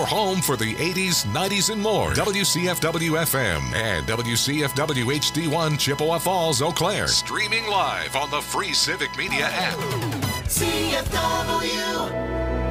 your home for the 80s, 90s, and more. WCFW-FM and WCFW-HD1 Chippewa Falls, Eau Claire. Streaming live on the free Civic Media app. CFW.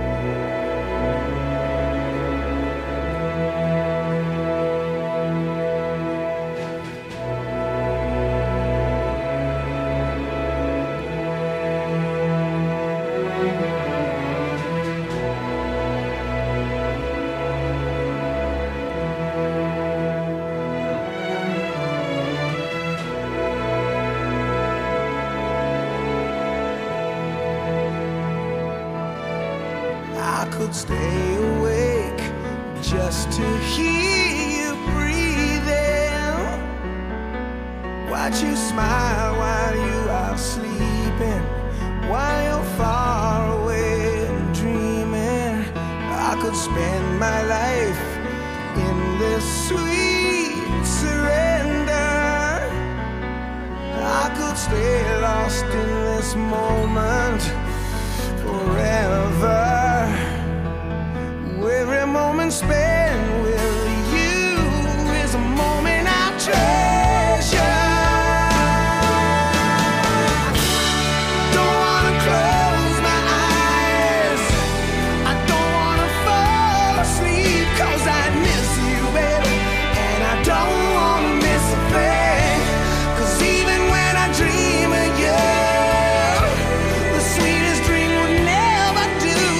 Stay awake just to hear you breathing. Watch you smile while you are sleeping, while you're far away and dreaming. I could spend my life in this sweet surrender. I could stay lost in this moment forever. Every moment spent with you is a moment I treasure. Don't wanna close my eyes, I don't wanna fall asleep, 'cause I miss you, baby, and I don't wanna miss a thing. 'Cause even when I dream of you, the sweetest dream would never do.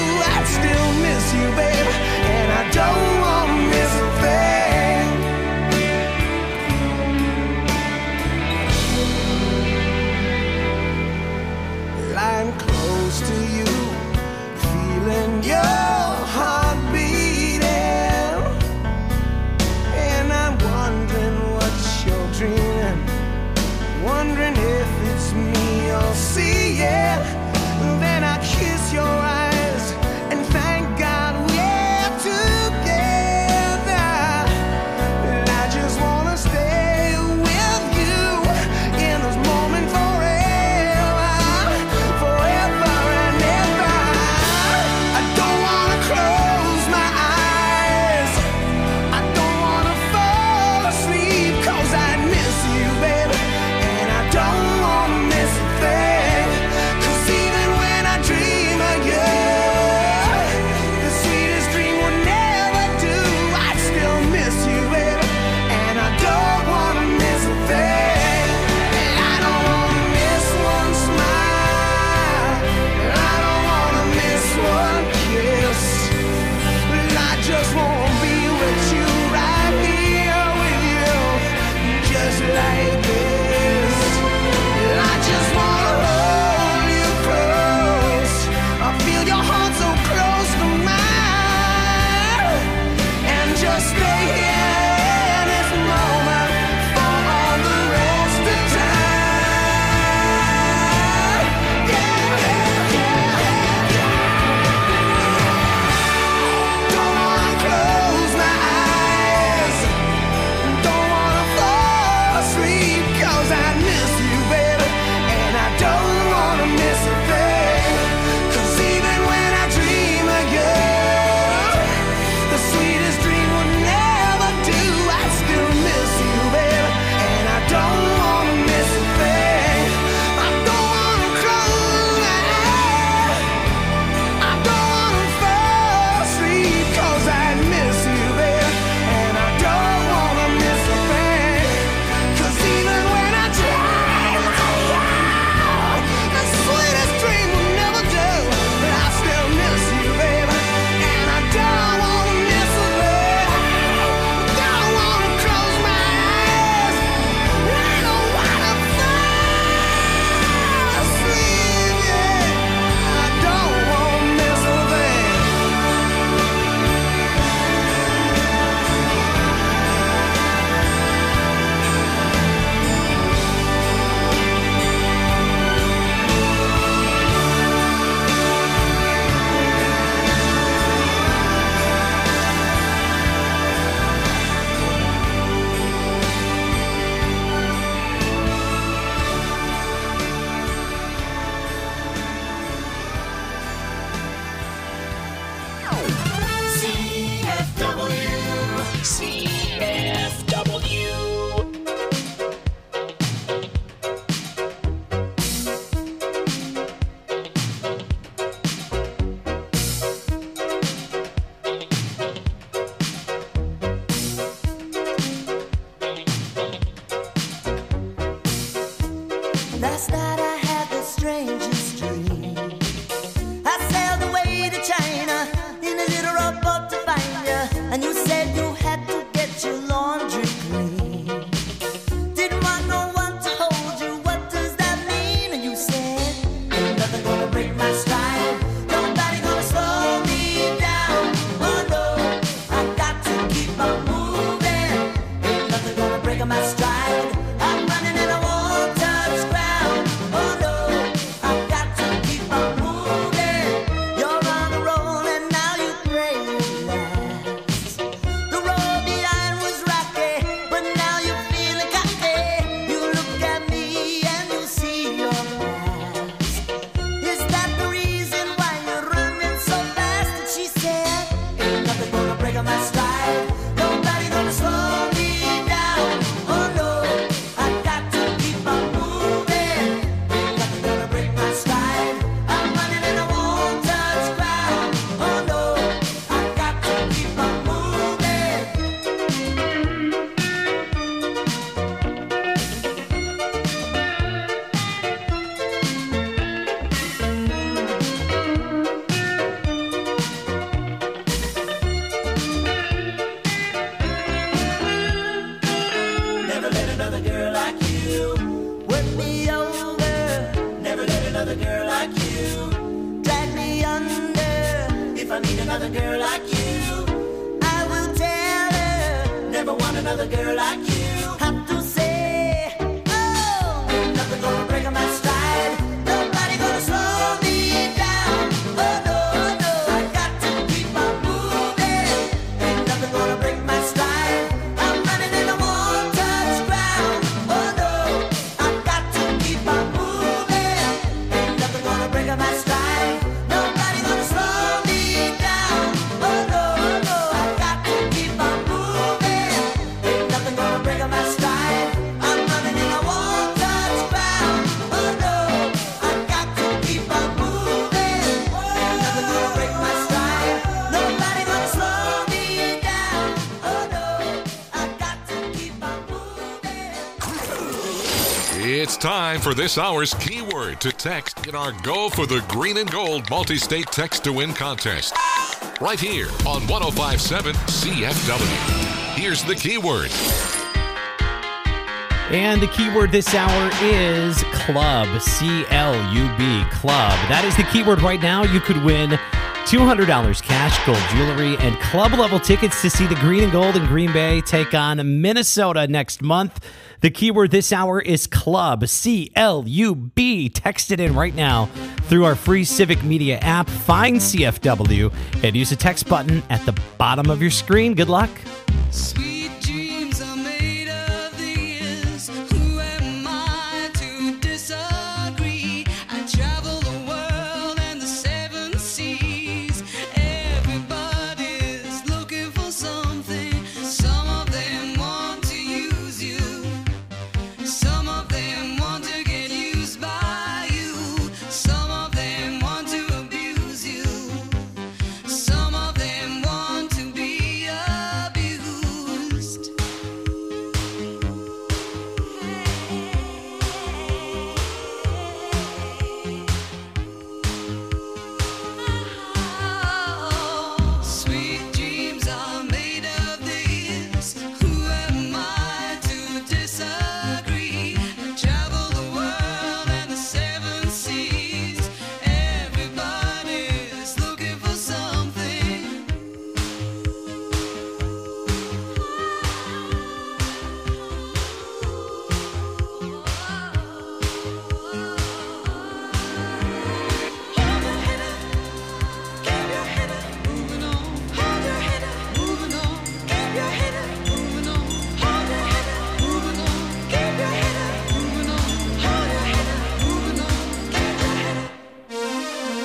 girl like you. Drag me under if I need another girl like you. I will tell her, never want another girl like you. Have to say, oh, nothing gonna break my stride. Nobody gonna slow me down. Oh no, no, I got to keep on moving. Ain't nothing gonna break my stride. I'm running in a one-touch ground. Oh no, I got to keep on moving. Ain't nothing gonna break my stride. Nobody gonna slow me down. Oh no, no, I got to keep on moving. Ain't nothing gonna break my stride. I'm running in a one-touch ground. Oh no, I got to keep on moving. Ain't nothing gonna break my stride. Nobody gonna slow me down. Oh no, I got to keep on moving. It's time for this hour's keyword to text in our Go for the Green and Gold multi-state text to win contest. Right here on 105.7 CFW. Here's the keyword. And the keyword this hour is club, C-L-U-B, club. That is the keyword right now. You could win $200 cash, gold jewelry, and club-level tickets to see the Green and Gold in Green Bay take on Minnesota next month. The keyword this hour is club, C-L-U-B. Text it in right now through our free Civic Media app. Find CFW and use the text button at the bottom of your screen. Good luck. Sweet dreams are made of this. Who am I to disagree? I travel the world and the seven seas. Everybody's looking for something. Some of them want to use you. Some of them want to get used by you. Some of them want to abuse you. Some of them want to be abused. Sweet dreams are made of this. Who am I to disagree? I travel the world and the seven seas. Everybody's looking for something. Hold your head up, keep your head up, moving on. Hold your head up, moving on. Keep your head up, moving on. Hold your head up, moving on. Keep your head up, moving on. Hold your head up, moving on. Keep your head up.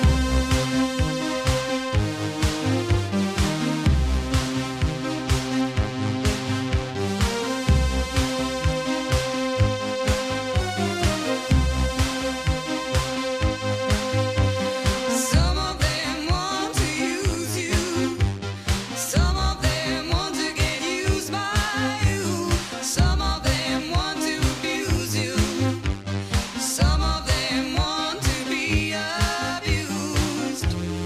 Some of them want to use you. Some of them want to get used by you. Some of them want to abuse you. Some of them want to be abused.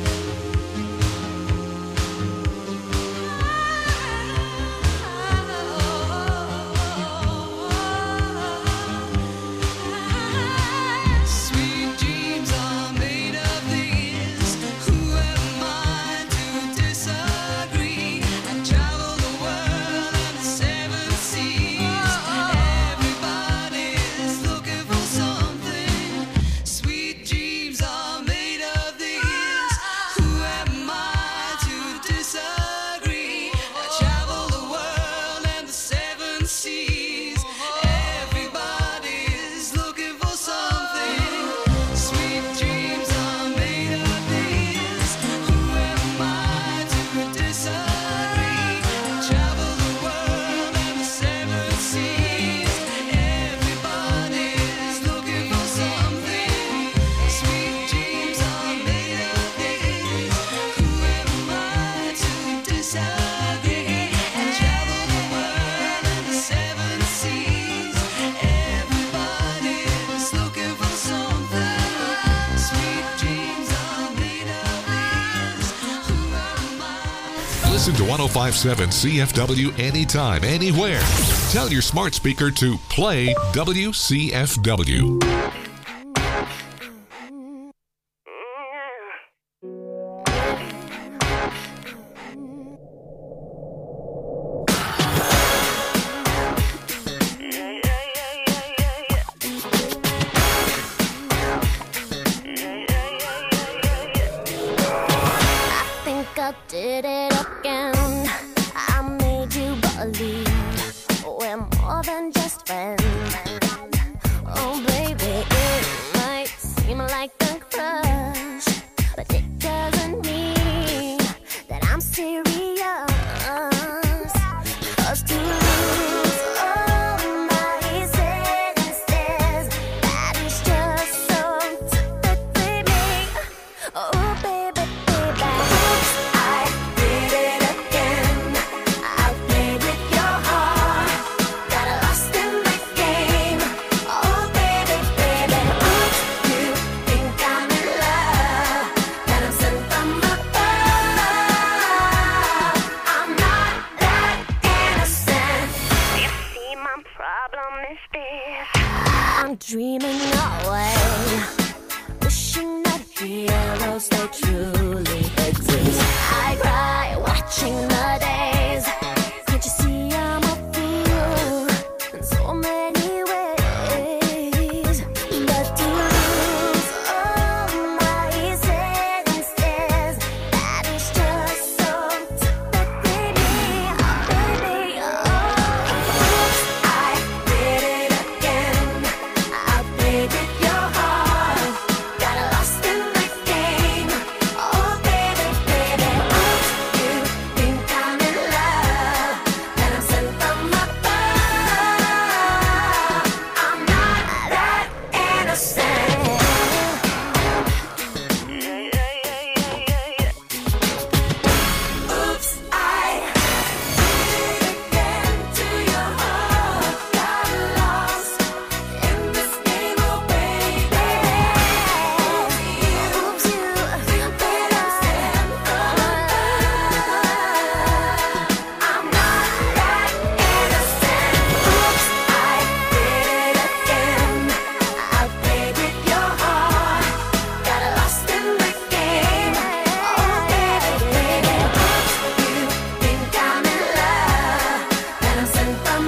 Sweet dreams are made of this. Who am I to disagree? I travel the world and the seven seas. Everybody's looking for something. Sweet dreams are made of this. Who am I to disagree? I travel the world and the seven seas. Everybody's looking for something. Sweet dreams are made of this. Who am I to disagree? I travel the world and the seven seas. Everybody's looking for something. Sweet dreams are made of this. Who am I to disagree? I travel the world and the seven seas. Everybody's looking for something. Sweet dreams are made of this. Who am I? Listen to 105.7 CFW anytime, anywhere. Tell your smart speaker to play WCFW. I did it again. I made you believe we're more than just friends. Oh baby, it might seem like a crush, but it doesn't mean that I'm serious. 'Cause to lose all my senses, that is just so typically me. Oh baby, baby, oops, I did it again. I played with your heart, got lost in the game. Oh baby, baby, oops, you think I'm in love, that I'm sent from above. I'm not that innocent. You see, my problem is this: I'm dreaming away, wishing that heroes they truly exist. I cry watching the days. Can't you see I'm a fool in so many ways? But to lose all my senses, that is just so typically me. Oh baby, oops, I did it again. I played with your heart, got lost in the game. Oh baby, baby, oops, you think I'm in love, that I'm sent from above. I'm not that innocent. Oops, I did it again to your heart, got lost in this game, oh baby. Oops, you think that I'm sent from above. I'm not that innocent. Oops, I did it again. I played with your heart, got lost in the game. Oh baby, baby, oops, you think I'm in love, that I'm sent from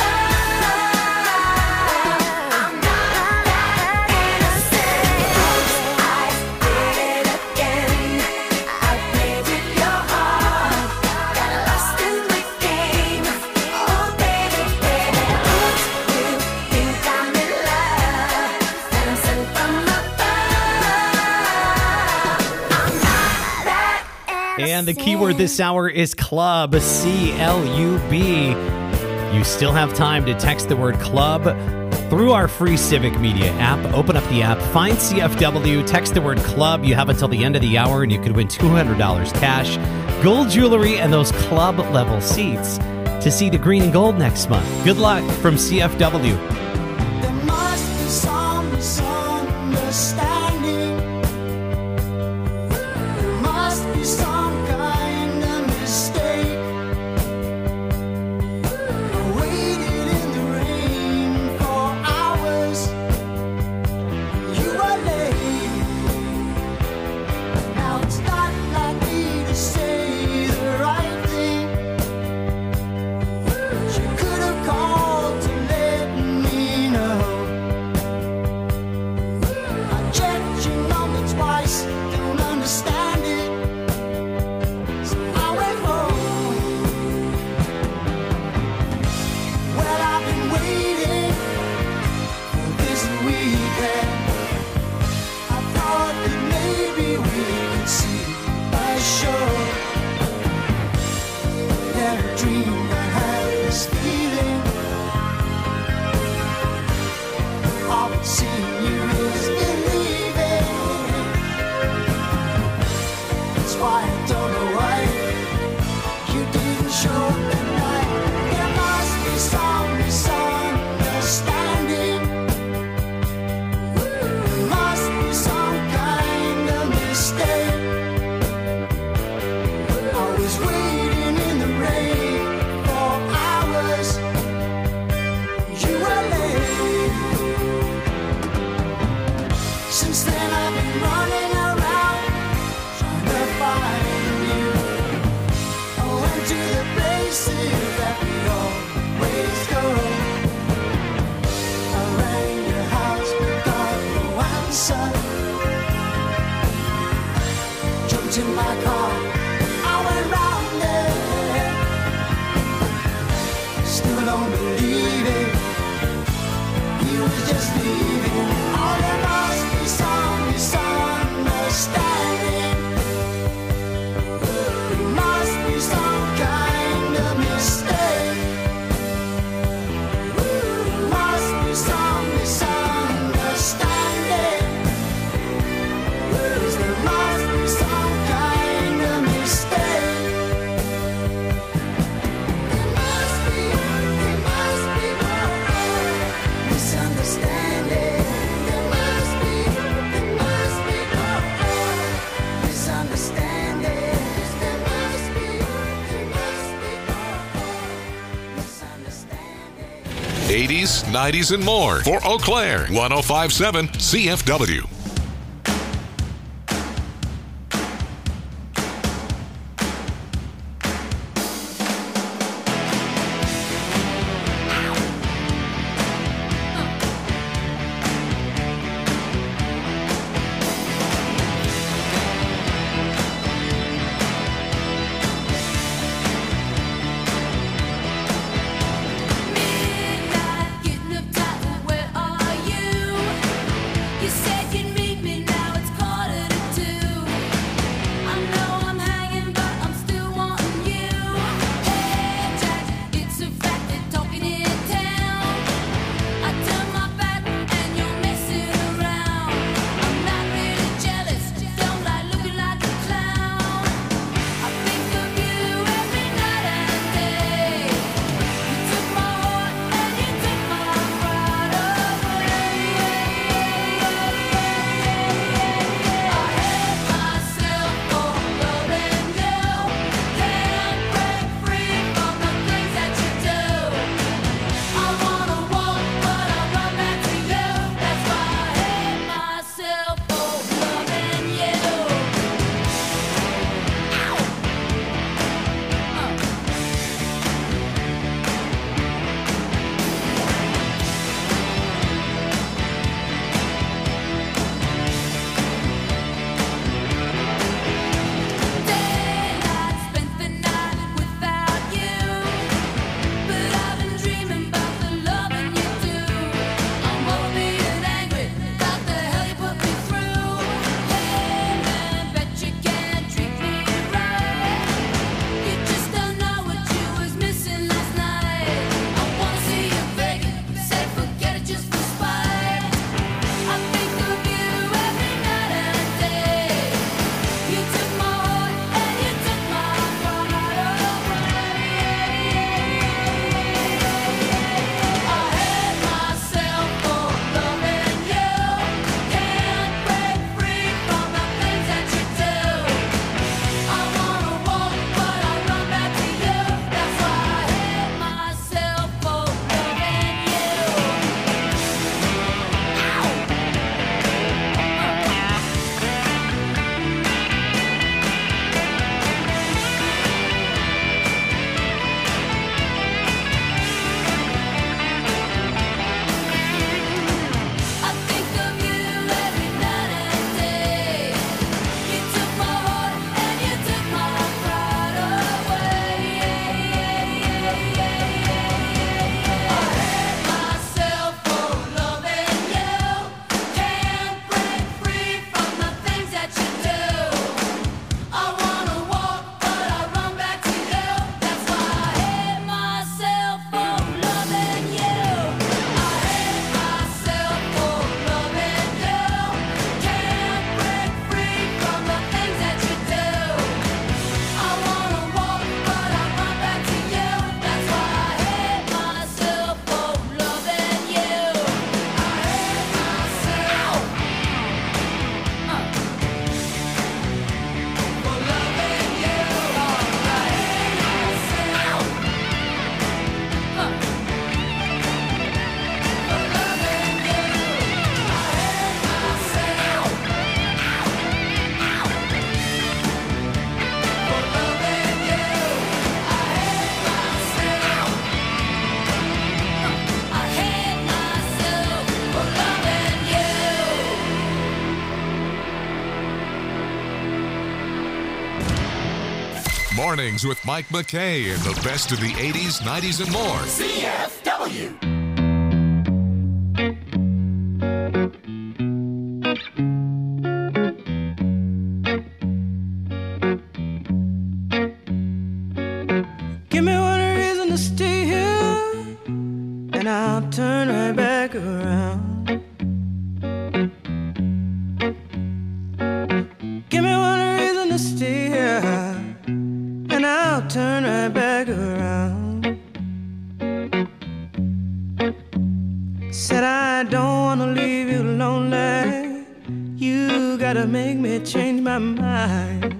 above. I'm not that innocent. Oops, I did it again. I played with your heart, got lost in the game. Oh baby, baby, oops, you think I'm in love, that I'm sent from above. I'm not that innocent. And the keyword this hour is club, C-L-U-B. You still have time to text the word club through our free Civic Media app. Open up the app, find CFW, text the word club. You have until the end of the hour, and you could win $200 cash, gold jewelry, and those club level seats to see the green and gold next month. Good luck from CFW. There must be some misunderstanding. There must be some kind of mistake. I waited in the rain for hours. You were late. Now it's not like me to say the right thing. You could have called to let me know. I checked your number twice, don't understand it. So I went home. Well, I've been waiting for this weekend. I thought that maybe we could see a show. Never dreamed I had this feeling. All I've seen you is believing. That's why I don't know why you didn't show that night. There must be some misunderstanding. There must be some kind of mistake. I was waiting in the rain for hours. You were late. Since then I've been running around trying to find you. I went to the places that we always go. I rang your house but got no answer. Jumped in my car, I don't believe it. He was just leaving. Oh, there must be some misunderstanding. There must be some kind of mistake. There must be some misunderstanding. Yes, there must be some kind of mistake. There must be misunderstanding. There must be misunderstanding. There must be misunderstanding. 80s, 90s, and more for Eau Claire. 105.7 CFW. Midnight, getting up tight, where are you? You said you Mornings with Mike McKay and the best of the 80s, 90s, and more. CFW. Give me one reason to stay here, and I'll turn right back around. Give me one reason to stay here, and I'll turn right back around. Said I don't wanna leave you lonely. You gotta make me change my mind.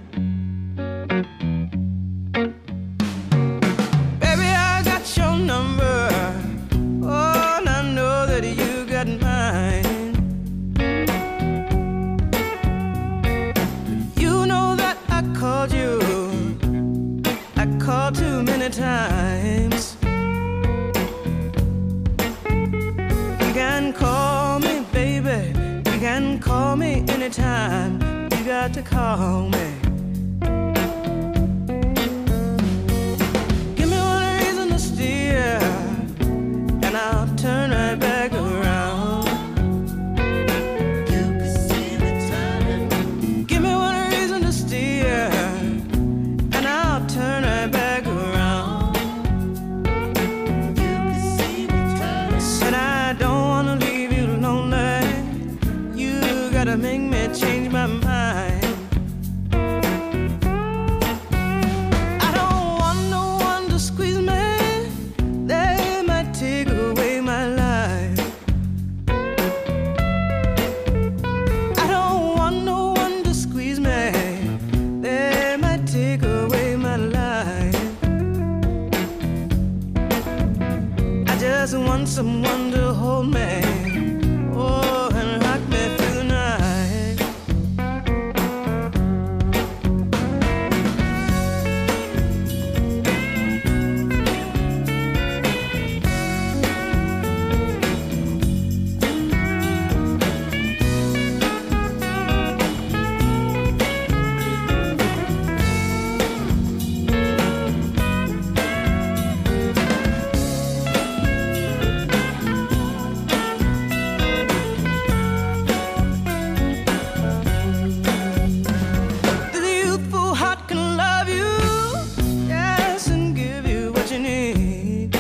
Baby, I got your number. Oh, and I know that you got mine. You know that I called you. I called too many times. You can call me, baby. You can call me anytime. You got to call me. Give me one reason to steer, and I'll turn right back around. You can see me turning. Give me one reason to steer, and I'll turn right back around. You can see me turning. Said I don't wanna leave you lonely. You gotta make me change my mind. I don't want no one to squeeze me. They might take away my life. I don't want no one to squeeze me. They might take away my life. I just want someone to hold me. Oh, and rock me through the night. The youthful heart can love you, yes, and give you what you need.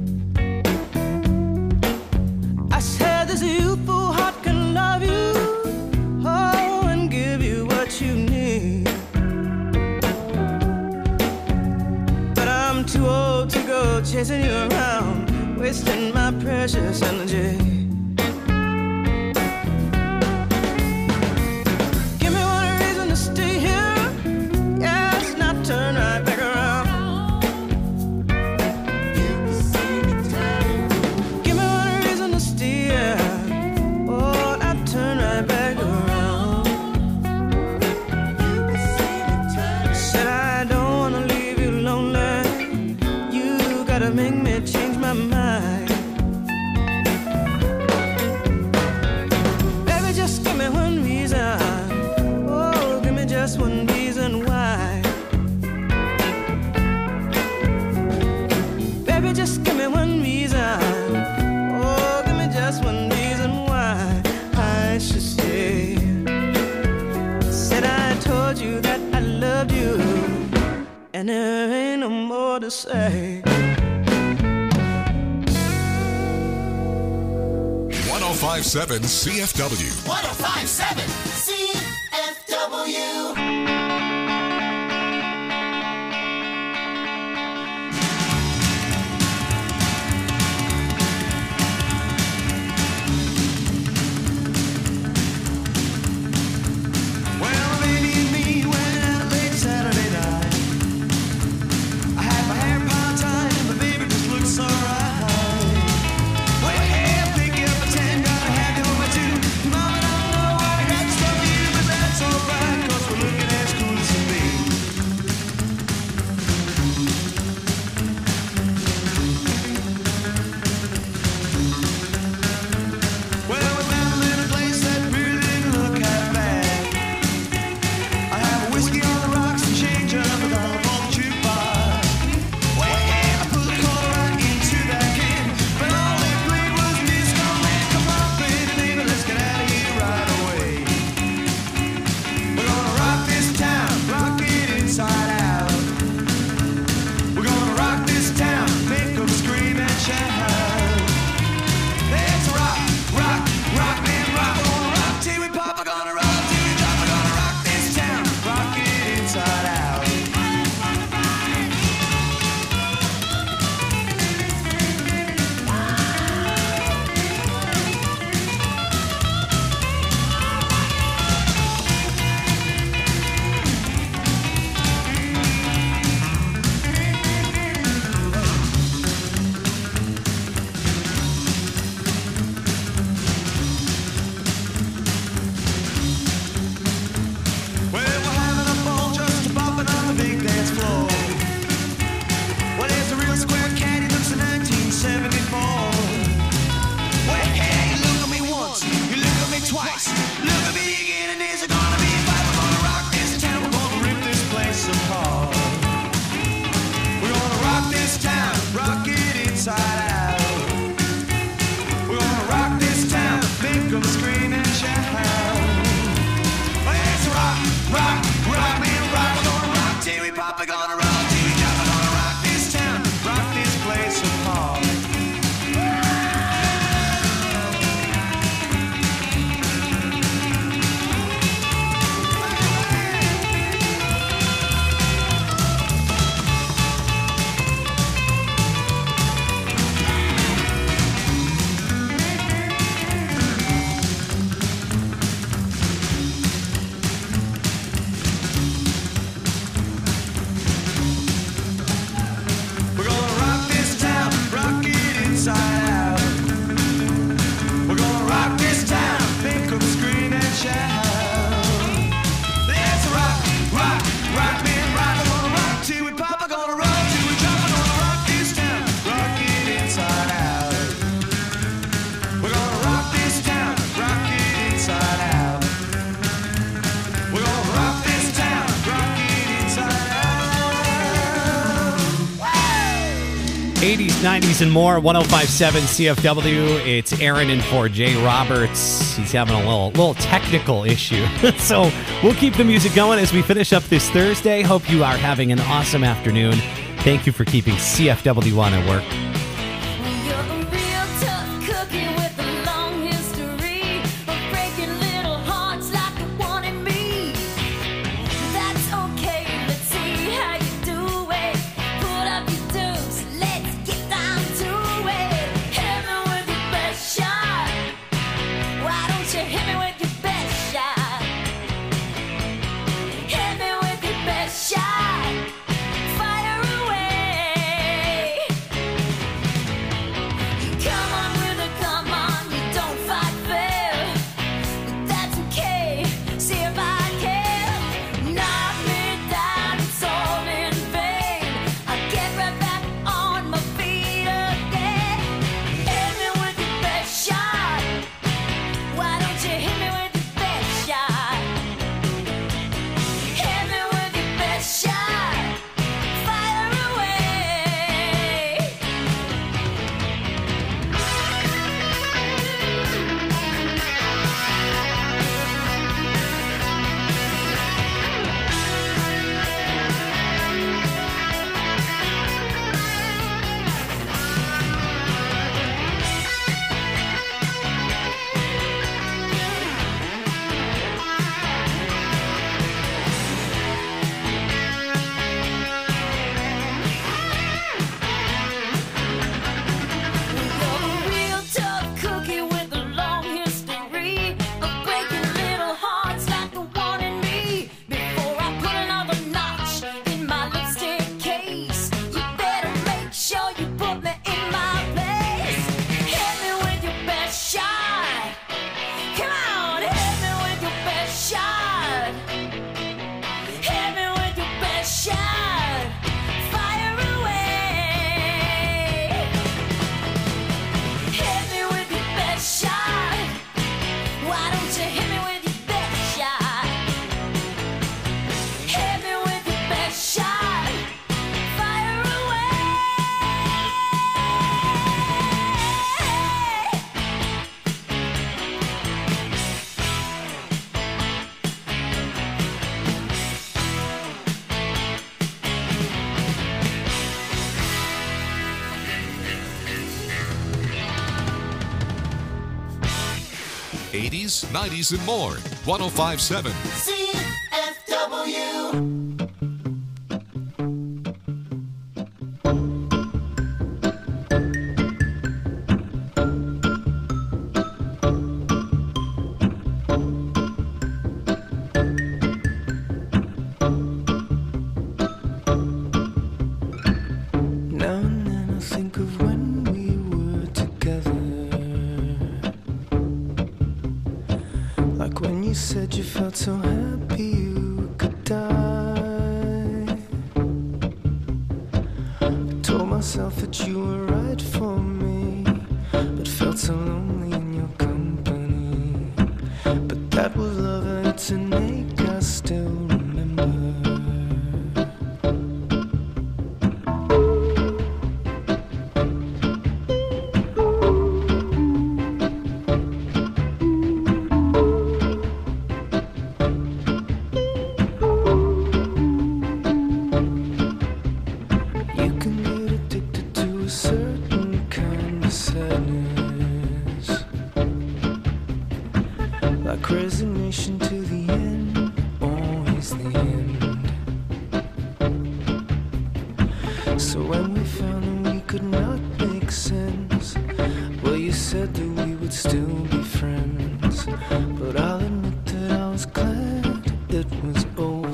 I said this youthful heart can love you, oh, and give you what you need. But I'm too old to go chasing you around, wasting my precious energy. Give me one reason to stay here, yes, and I'll turn right back around. You can see me turning. Give me one reason to stay here, oh, and I'll turn right back around. You can see me turning. Said I don't wanna leave you lonely. You gotta make me change my mind. Baby, just give me one reason. Oh, give me just one reason why. Baby, just give me one reason. Oh, give me just one reason why I should stay. Said I told you that I loved you, and there ain't no more to say. 1057 CFW. 1057 CFW. Well, a lady and me went out late Saturday night. I had my hair part-time, but baby just looks so right. Well, hey, pick up a 10, gotta have you over too. Mama don't know what I got to Papa gonna rock till we drop. We're gonna rock this town, rock this place apart. We're gonna rock this town, rock it inside out. We're gonna rock this town, think of screen and shout. Let's rock, rock, rock, man, rock. We're gonna rock till we pop, we're gonna rock till we drop. We're gonna rock this town, rock it inside out. We're gonna rock this town, rock it inside out. We're gonna rock this town, rock it inside out. 80s, 90s, and more. 105.7 CFW. It's Aaron in for Jay Roberts. He's having a little technical issue. So we'll keep the music going as we finish up this Thursday. Hope you are having an awesome afternoon. Thank you for keeping CFW on at work. You're a real tough cookie with a long history of breaking little hearts like the one in me. That's okay, let's see how you do it. Put up your dukes, let's get down to it. Hit me with your best shot. Why don't you hit me with your best shot? Hit me with your best shot. Fire away. Come on with a come on, you don't fight fair. But that's okay, see if I can. Knock me down, it's all in vain. I'll get right back on my feet again. Hit me with your best shot. Why don't you hit me with your best shot? Hit me with your best shot. Fire away. You're a real tough cookie with a long history of breaking little hearts like the one in me. Before I put another notch in my lipstick case, you better make sure you put me in my place. Hit me with your best shot. Come on, hit me with your best shot. Hit me with your best shot. Fire away. Hit me with your best shot. Why don't you hit me with your best shot? Hit me with your best shot. Fire away. '80s, '90s, and more. 105.7. CFW. Now and then I think of when we were together. Like when you said you felt so happy you could die. I told myself that you were right for me, but felt so lonely in your company. But that was love and it's an ache I still remember. So when we found that we could not make sense, well, you said that we would still be friends. But I'll admit that I was glad it was over.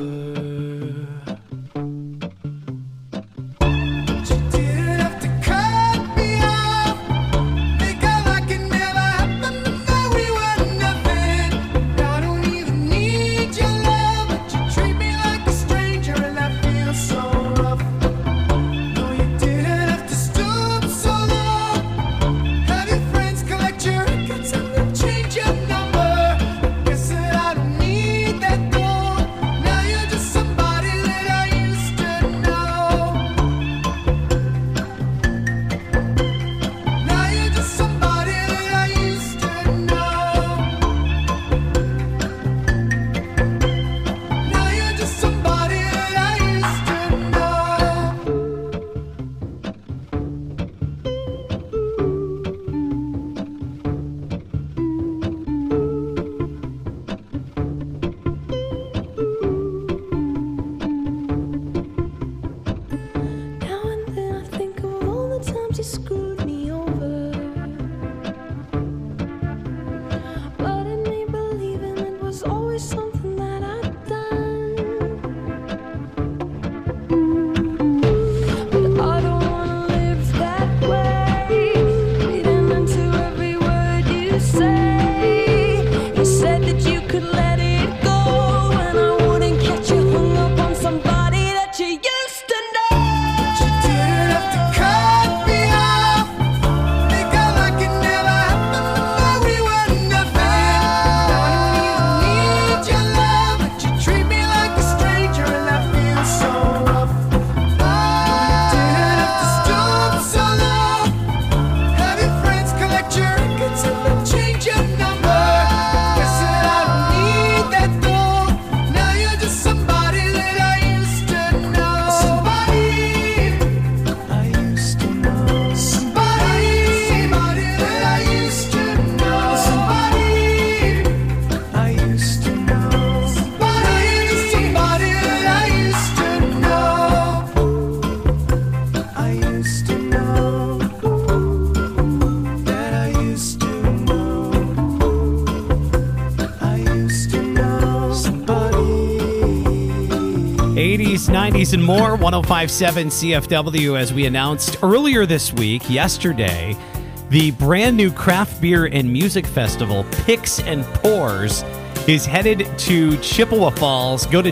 '80s, '90s, and more. 105.7 CFW, as we announced earlier this week, yesterday, the brand new craft beer and music festival, Picks and Pours, is headed to Chippewa Falls. Go to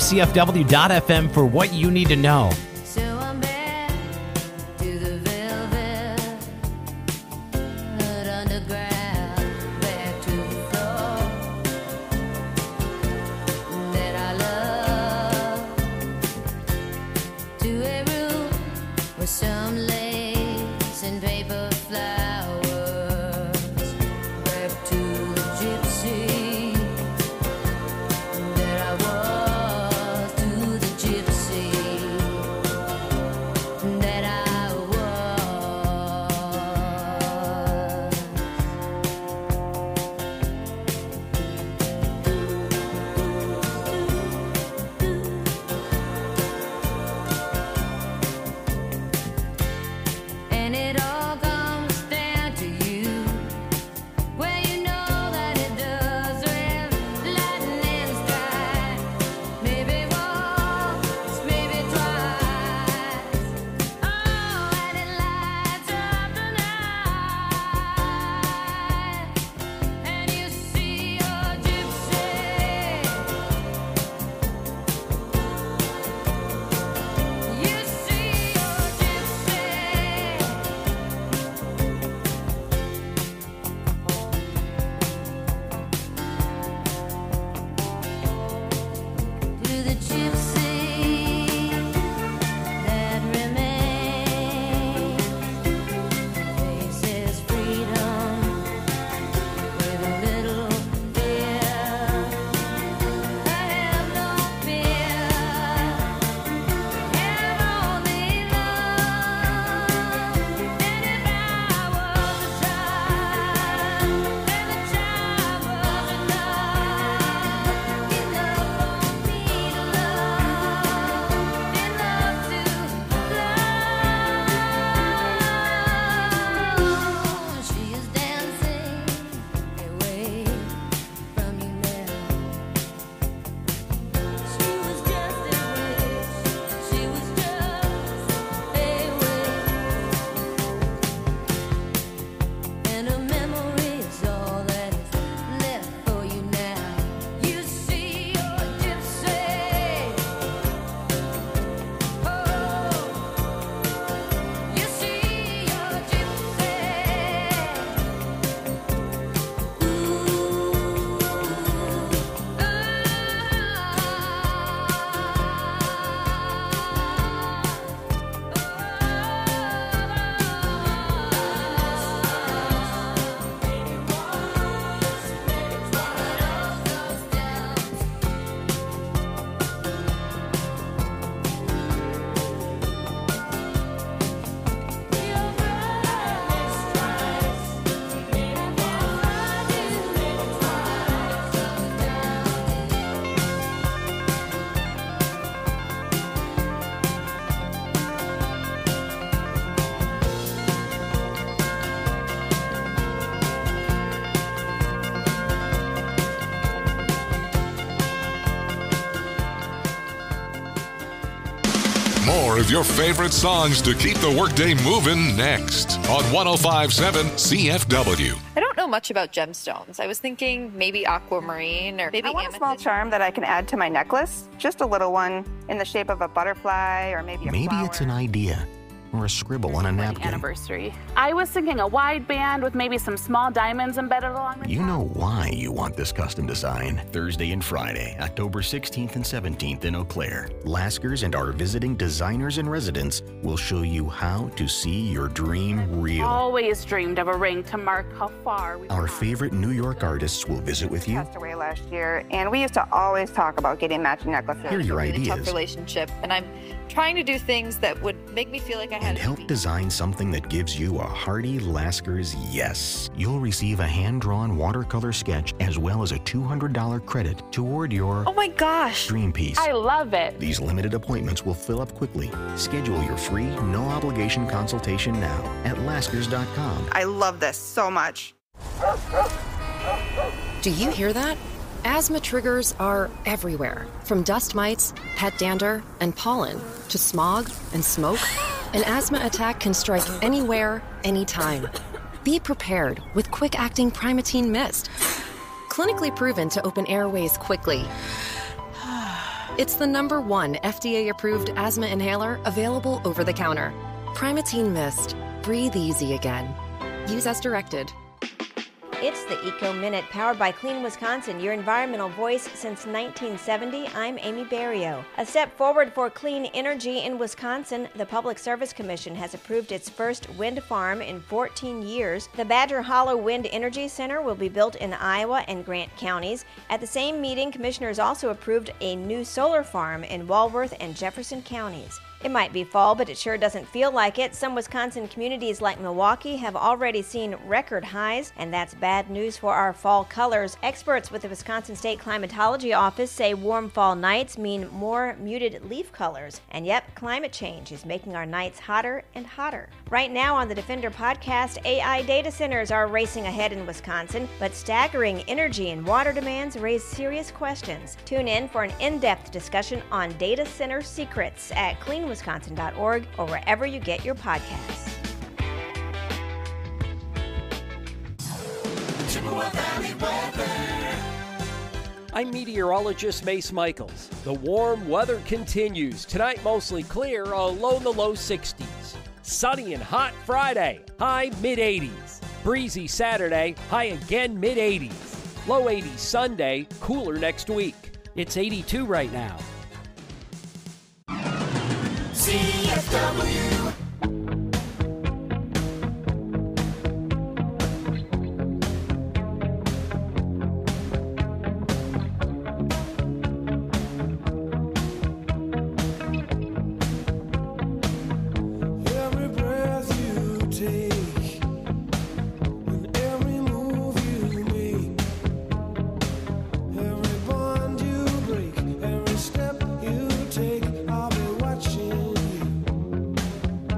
WCFW.FM for what you need to know. So I'm back to the velvet underground, back to the floor that I love, to a room with some lace and paper flowers, back to the gypsy that I was, to the gypsy. More of your favorite songs to keep the workday moving next on 105.7 CFW. I don't know much about gemstones. I was thinking maybe aquamarine or maybe I want a small amethyst. charm that I can add to my necklace. Just a little one in the shape of a butterfly or maybe a Maybe flower. it's an idea or a scribble on a napkin. Anniversary. I was thinking a wide band with maybe some small diamonds embedded along the You top. know why you want this custom design. Thursday and Friday, October 16th and 17th in Eau Claire. Laskers and our visiting designers and residents will show you how to see your dream real. Always dreamed of a ring to mark how far we Our favorite New York artists will visit with you. Passed away last year, and we used to always talk about getting matching necklaces. Hear your a really tough ideas relationship, and I'm trying to do things that would make me feel like I had and it help easy. design something that gives you a hearty Lasker's yes. You'll receive a hand-drawn watercolor sketch as well as a $200 credit toward your Oh my gosh! dream piece. I love it. These limited appointments will fill up quickly. Schedule your free, no-obligation consultation now at Laskers.com. I love this so much. Do you hear that? Asthma triggers are everywhere, from dust mites, pet dander, and pollen, to smog and smoke. An asthma attack can strike anywhere, anytime. Be prepared with quick-acting Primatene Mist. Clinically proven to open airways quickly. It's the #1 FDA-approved asthma inhaler available over the counter. Primatene Mist. Breathe easy again. Use as directed. It's the Eco Minute, powered by Clean Wisconsin, your environmental voice since 1970. I'm Amy Barrio. A step forward for clean energy in Wisconsin. The Public Service Commission has approved its first wind farm in 14 years. The Badger Hollow Wind Energy Center will be built in Iowa and Grant counties. At the same meeting, commissioners also approved a new solar farm in Walworth and Jefferson counties. It might be fall, but it sure doesn't feel like it. Some Wisconsin communities like Milwaukee have already seen record highs, and that's bad news for our fall colors. Experts with the Wisconsin State Climatology Office say warm fall nights mean more muted leaf colors. And yep, climate change is making our nights hotter and hotter. Right now on the Defender podcast, AI data centers are racing ahead in Wisconsin, but staggering energy and water demands raise serious questions. Tune in for an in-depth discussion on data center secrets at cleanwisconsin.org or wherever you get your podcasts. I'm meteorologist Mace Michaels. The warm weather continues. Tonight mostly clear, a low in the low 60s. Sunny and hot Friday, high mid-80s. Breezy Saturday, high again mid-80s. Low 80s Sunday, cooler next week. It's 82 right now. CFW. Every breath you take and every move you make, every bond you break, every step you take, I'll be watching you.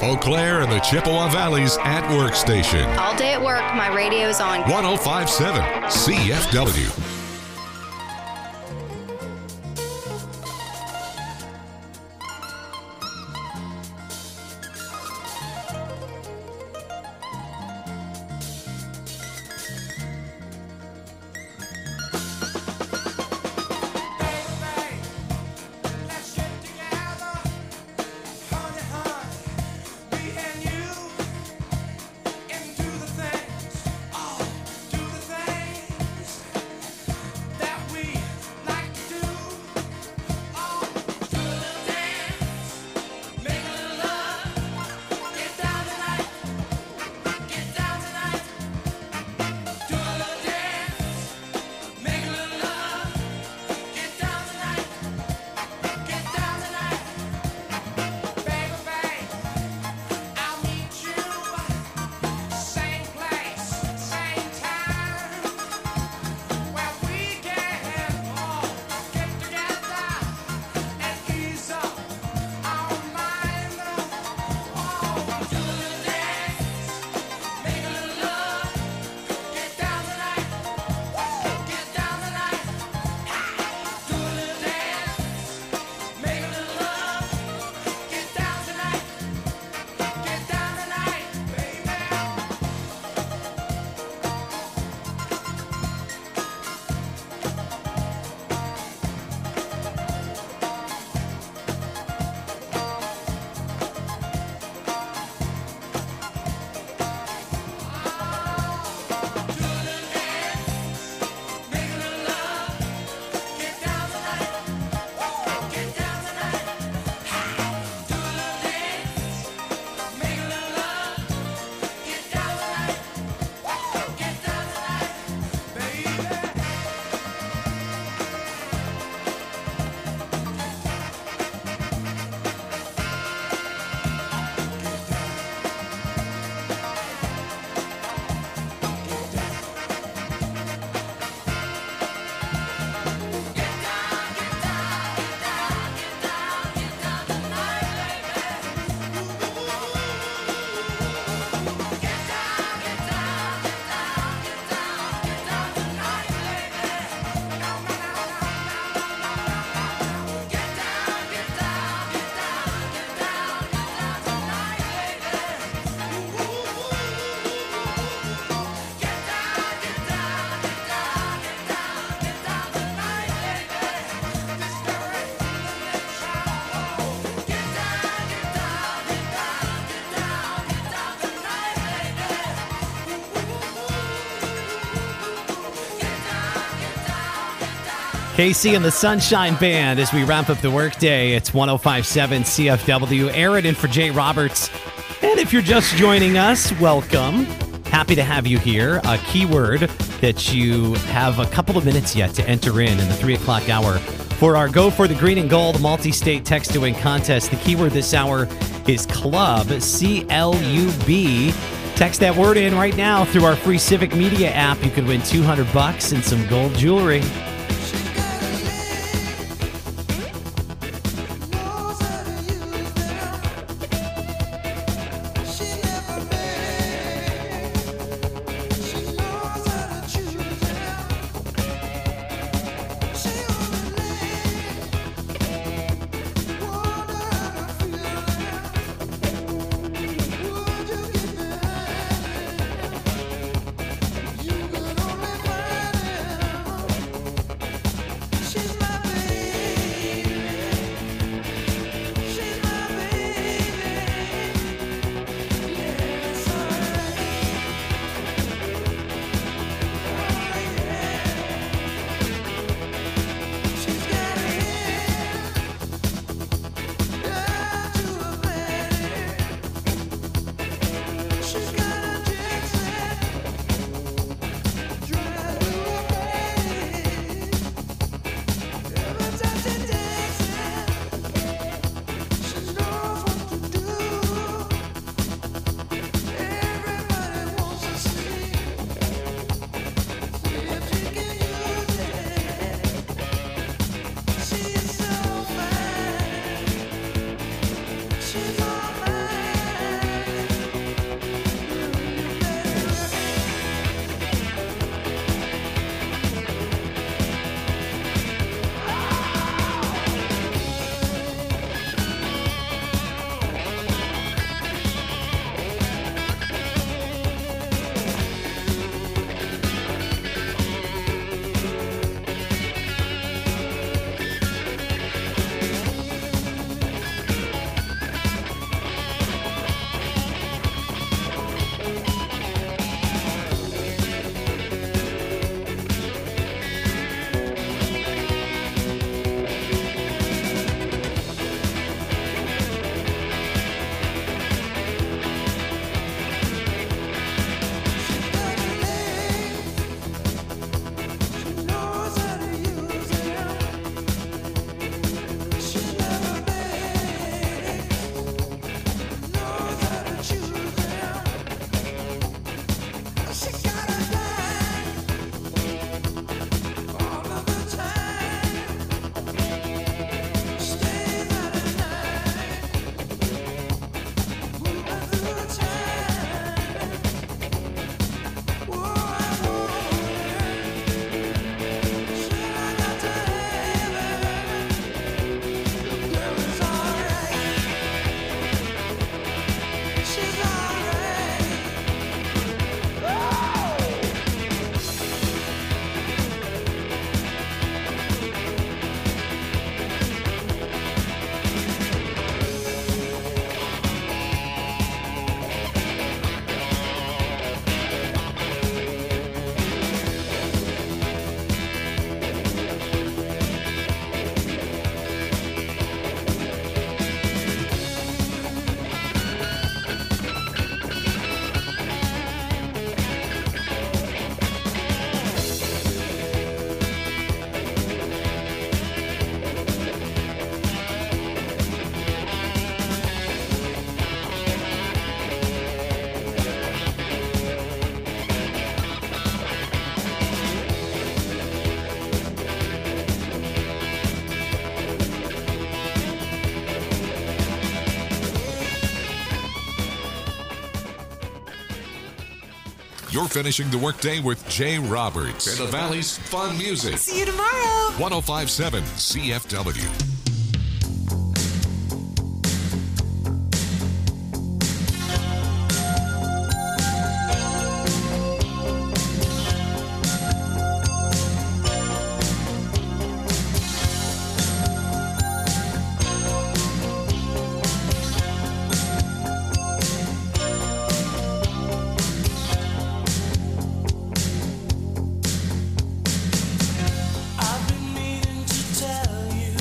Eau Claire and the Chippewa Valley's at work station. All day at work, my radio's on 1057 CFW. KC and the Sunshine Band as we wrap up the workday. It's 105.7 CFW. Aaron in for Jay Roberts. And if you're just joining us, welcome. Happy to have you here. A keyword that you have a couple of minutes yet to enter in the 3 o'clock hour for our Go for the Green and Gold multi-state text to win contest. The keyword this hour is club, C-L-U-B. Text that word in right now through our free Civic Media app. You could win $200 and some gold jewelry. You're finishing the workday with Jay Roberts and the Valley's fun music. See you tomorrow. 105.7 CFW. I've been meaning to tell you.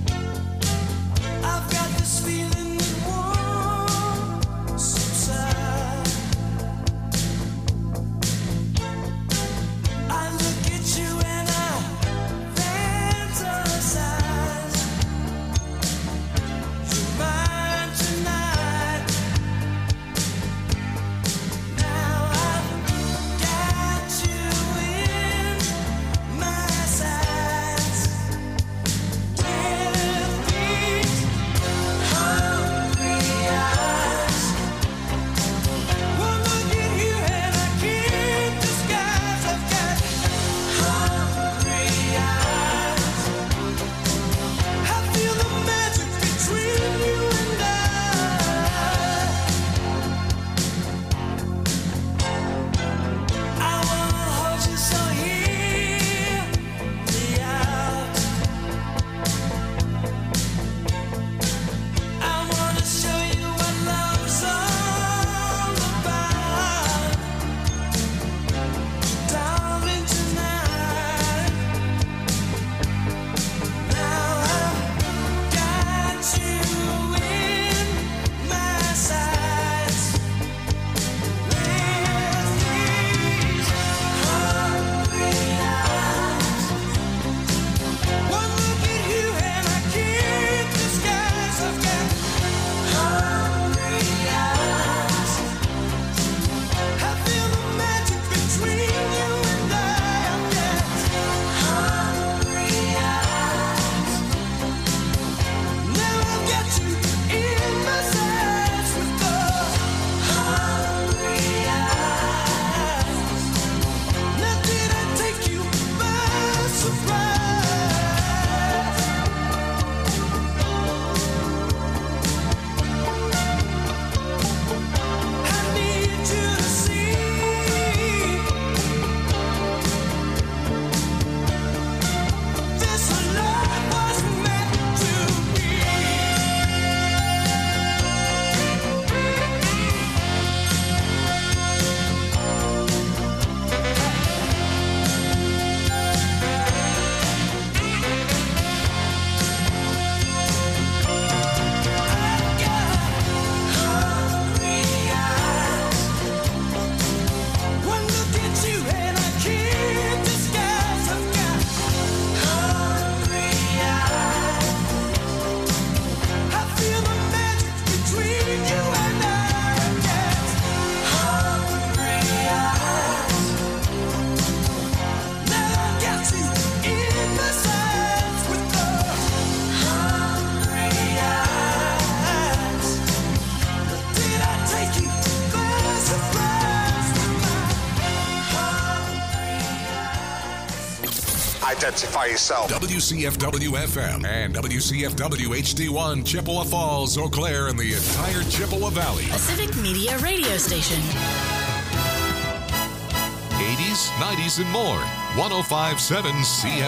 Identify yourself. WCFW FM and WCFW HD1 Chippewa Falls, Eau Claire, and the entire Chippewa Valley. A civic media radio station. 80s, 90s, and more. 105.7 CFW.